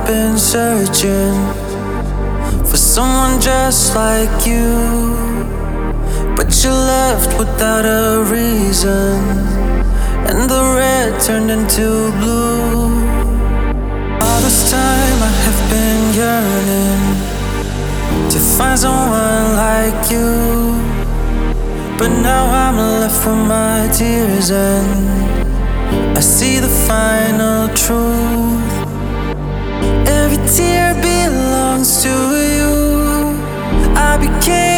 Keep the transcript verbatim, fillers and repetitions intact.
been searching for someone just like you, but you left without a reason, and the red turned into blue. All this time I have been yearning to find someone like you, but now I'm left with my tears and I see the final truth. Every tear belongs to you. I became